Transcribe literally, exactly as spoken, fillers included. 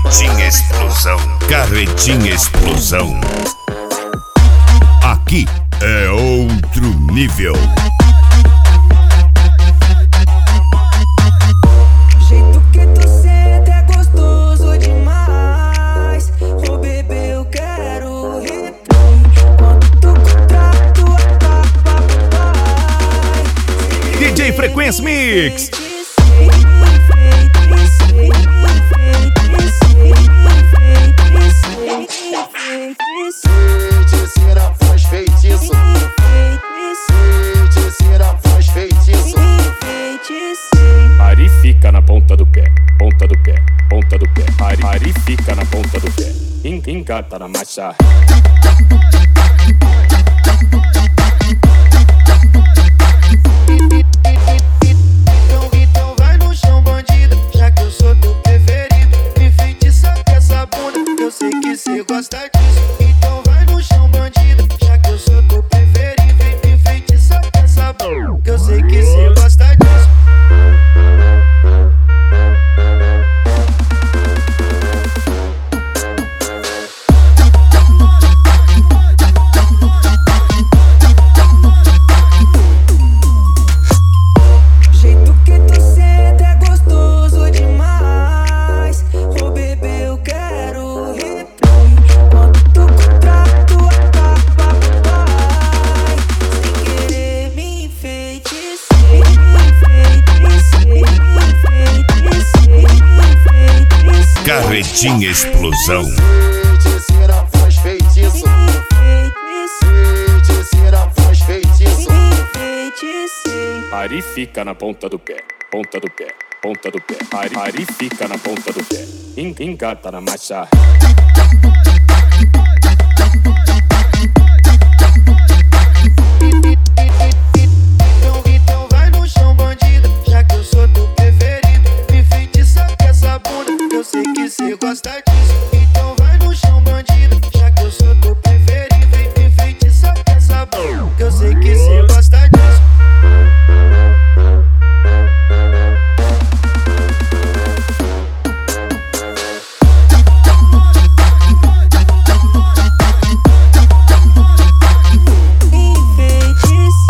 Carretinha Explosão. Carretinha Explosão. Aqui é outro nível. Jeito que tu senta é gostoso demais. Ô bebê, eu quero replay. Quando tu contrato a D J Frequência Mix. Feiticeira faz feitiço. Feiticeira faz feitiço. Ari fica na ponta do pé, ponta do pé, ponta do pé. Ari, Ari fica na ponta do pé, en- engata na marcha. Então, então vai no chão, bandida, já que eu sou teu preferido. Me feitiça com essa bunda, eu sei que cê gosta disso. Então vai no chão, bandida, já que eu sou teu preferido. Me feitiça com essa bunda, eu sei que cê gosta disso. Jeito que tu senta é gostoso demais. Ô bebê, eu quero replay. Quando tu contrato vai sem querer me enfeitiçei. Enfeitiçei, enfeitiçei, enfeitiçei. Carretinha Explosão. Feiticeira faz feitiço. Feiticeira faz feitiço. Ari fica na ponta do pé, ponta do pé, ponta do pé. Ari, Ari fica na ponta do pé, en- engata na marcha.